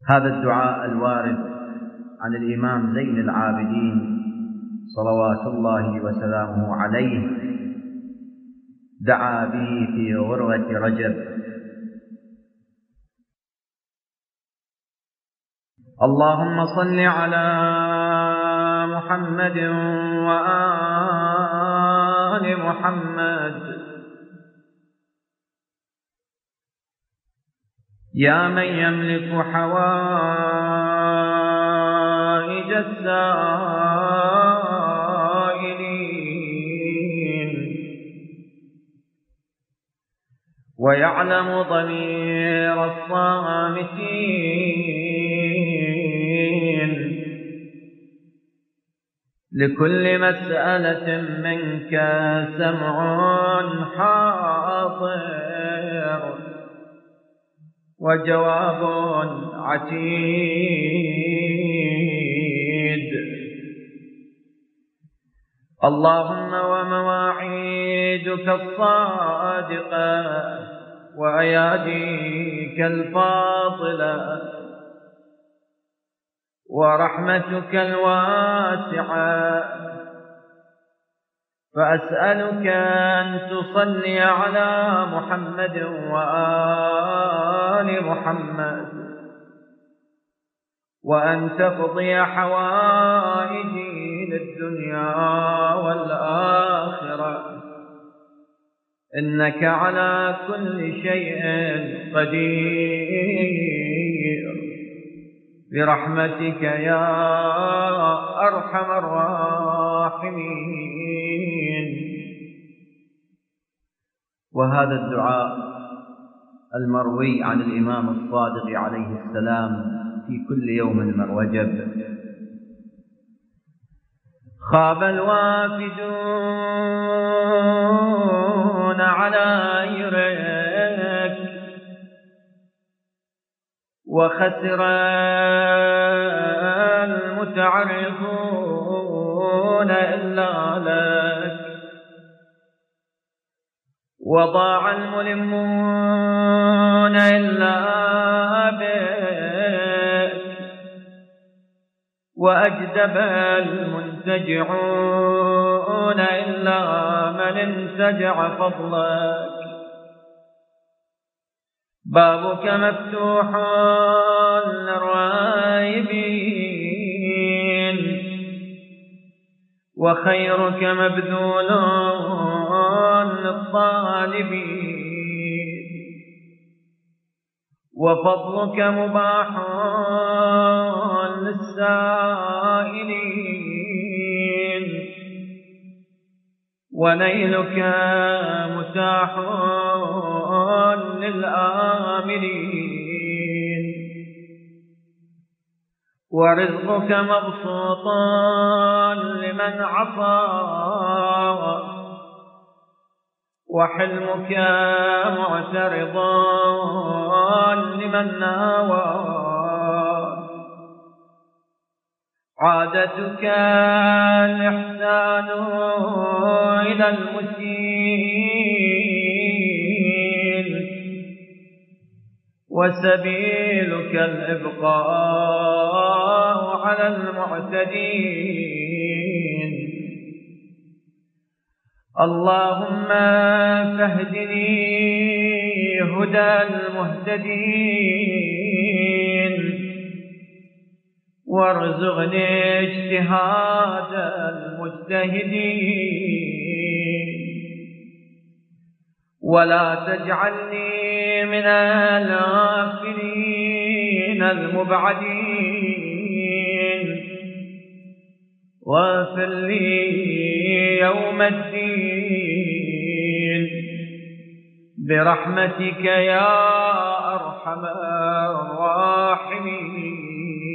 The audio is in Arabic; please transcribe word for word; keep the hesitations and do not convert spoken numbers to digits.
هذا الدعاء الوارد عن الإمام زين العابدين صلوات الله وسلامه عليه دعا به في غرة رجب: اللهم صل على محمد وآل محمد يا من يملك حوائج السائلين ويعلم ضمير الصامتين، لكل مسألة منك سمع حاضر وجواب عتيد. اللهم ومواعيدك الصادقة وأياديك الفاضلة ورحمتك الواسعة، فأسألك أن تصلي على محمد وآل محمد، وأن تقضي حوائجي للدنيا والآخرة، إنك على كل شيء قدير، برحمتك يا أرحم الراحمين. وهذا الدعاء المروي عن الإمام الصادق عليه السلام في كل يوم من رجب: خاب الوافدون على يرك وخسر المتعرضون إلا لك، وضاع الملمون إلا بك، وأجدب المنتجعون إلا من انتجع فضلك. بابك مفتوح للرايبين، وخيرك مبذول للطالبين، وفضلك مباح للسائلين، ونيلك متاح للآملين، ورزقك مبسوط لمن عصى، وحلمك معترض لمن ناوى. عادتك الإحسان إلى المسيء، وسبيلك الإبقاء على المعتدين. اللهم فاهدني هدى المهتدين، وارزقني اجتهاد المجتهدين، ولا تجعلني من الغافلين المبعدين، واغفر لي يوم الدين برحمتك يا أرحم الراحمين.